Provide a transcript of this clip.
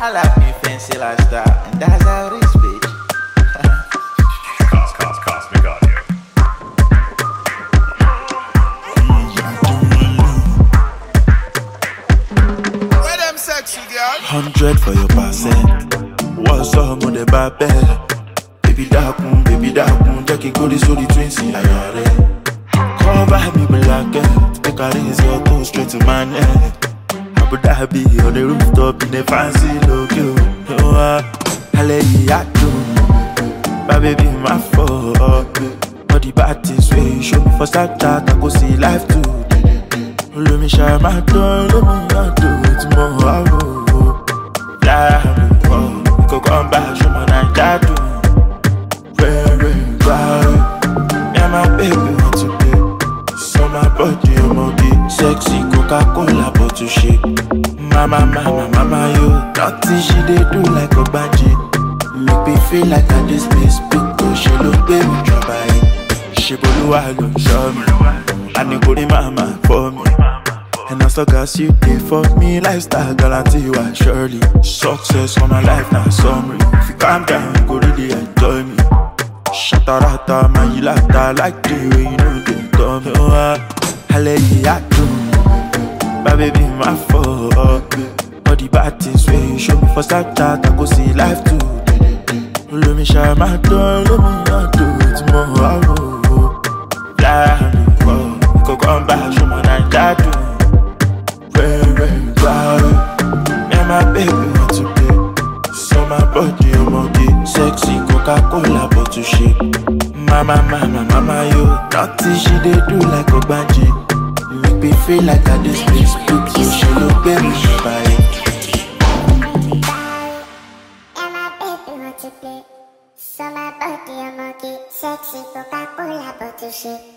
I like me fancy lifestyle, and that's how it is, bitch. Cosmic audio. Where them sexy girl? 100 for your percent. What's up with the bad? Baby darkun, Jackie go this all the twins in ayare. Cover me black, make a raise your toes straight to my neck. Abu Dhabi on the rooftop in a fancy logo. I lay you do, my baby my fault. All the bad things where you show me for Snapchat, I go see life too. Let me shine my door, let me not do it tomorrow. Fly me, we could come back, show my night I do. Very, me and my baby want to play. So my body, I'm sexy Coca-Cola bottle shake. Mama, yo, nothing she dey do like a banji. Make me feel like I just miss because she look baby drop by. She boluwa lo show me, and you go the mama for me. And as long as you dey for me, lifestyle guarantee you are surely. Success for my life now summary. If you calm down, you go really enjoy me. Shatarata, man, you like that, like the way you know they tell me. I lay you do, my baby, my fault. All the bad things where you show me for Snapchat, I go see life too. Let me shine my door, let me not do it tomorrow. Fly me, we could come back, show my night I do. Very proud. Me and my baby want to play. So my body, I'm sexy Coca-Cola bottle shake. Mama, yo, nothing she dey do like a banji. Make me feel like I just miss because she look baby by And my baby want to play. So my body, I'm sexy Coca-Cola bottle shake.